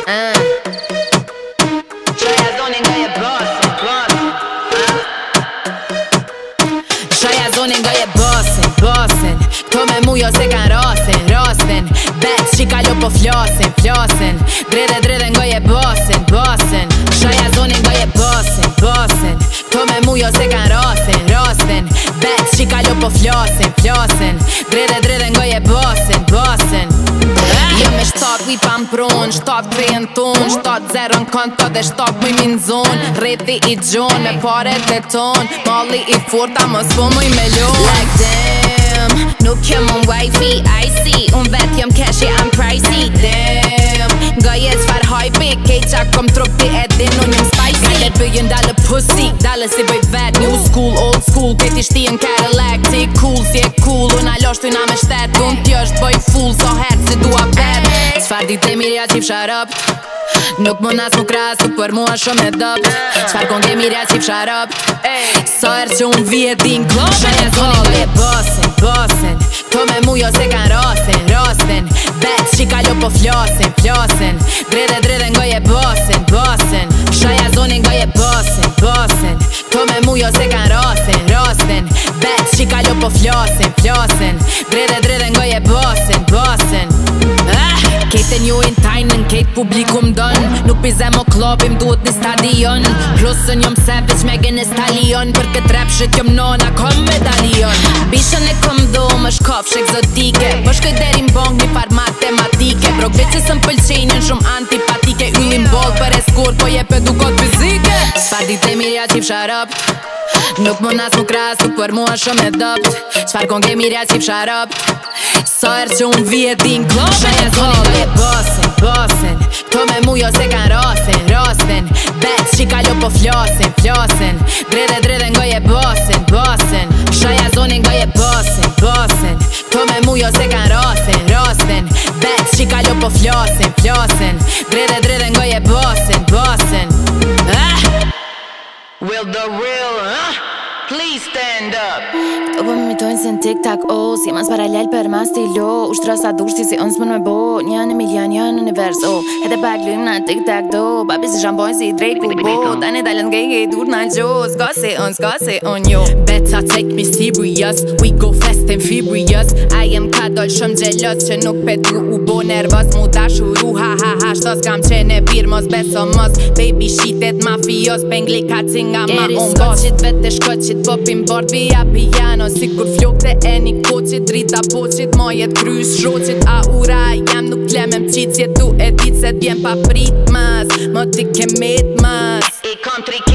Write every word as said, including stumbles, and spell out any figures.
uh. Shoja zonin nga je bosin, bosin uh. Shoja zonin nga je bosin, bosin Kto me mujo se kan rasin, rasin Bec qika jo po flasin, flasin Drede drede nga je bosin, bosin Shoja zonin nga je bosin, bosin Kto me mujo se kan rasin, rasin Bec qika jo po flasin, flasin Drede drede nga je bosin, bosin Jem me shtat wi pa m'pron, shtat krejën ton Shtat zero në konto dhe shtat muj min zon Reti i gjon me paret e ton Malli i forta mos po muj me lon Like damn, nuk jem on wifey, I see Un vet jem cash, I'm pricey Damn, nga jes far hype Kej qa kom trupi e din un jem spicy Dale bëjën dale pussy, dale si bëj vet New school, old school, kejt i shti në Cadillac Ti cool, si e cool, una lashtu na me shtet Un t'josht bëj full, so her si dua vet Qfar dit e mirja qif sharop Nuk më nas mu kras, nuk për mua shumë e dop Qfar kon ke mirja qif sharop Sa er që unë vje din klop Shoja zonin nga je bosin, bosin Kto me mujo se kan rasin, rasin Bec qika jo po flasin, flasin Drede drede nga je bosin, bosin Shoja zonin nga je bosin, bosin Kto me mujo se kan rasin, rasin Bec qika jo po flasin, flasin Drede drede nga je bosin, bosin ah! Kejt e njojnë tajnën, kejt publikum dën Nuk pizem o klopim, duhet një stadion Plusën jom savage me gën stalion Për këtë rap shit jom nona, kom medalion Bishën e kom do, më shkofsh egzotike Më shkoj deri m'bong një far matematike Brok veqës më pëlqenjën shumë antipatike Yllin bol për eskur, po jep edukot fizike Qfar dit e mirja qif sharop Nuk më nas mu kras, nuk për mua shumë e dopt Qfar kon ke mirja qif sharop Sa er që unë vje din klop Shoja zonin nga je bosin, bosin Kto me mujo se kan rasin, rasin Bec qika jo po flasin, flasin Drede drede nga je bosin, bosin Shoja zonin nga je bosin, bosin Kto me mujo se kan rasin, rasin Bec qika jo po flasin, flasin Drede drede nga je bosin, bosin ah! Will the real, huh? Please stand up Këto po më mitojnë si në TikTok, oh Si mas paralel për mas stilo Ushtra sa dushti si unë s'mën me bo Një në milion, një në univers, oh Hete pak lym në TikTok, do Babi si shambojnë si Drake u bo Tane dalën nga i dur në gjo Ska si unë, ska si unë, jo Better take me serious We go fast and furious I am ka doll shumë gjelos Që nuk petu u bo nervos Mu da shuru, ha ha ha Shtos kam qene bir, mos beso mos Baby shitet mafios Pengli ka cinga ma unë Skoqit vete shkoqit Popim bord via piano Sikur flokte e një koqit Drita poqit Majet krys shoqit A ura jam nuk klemem qit Jetu e dit se t'vjen pa prit mas Mo ti ke met mas I kom tri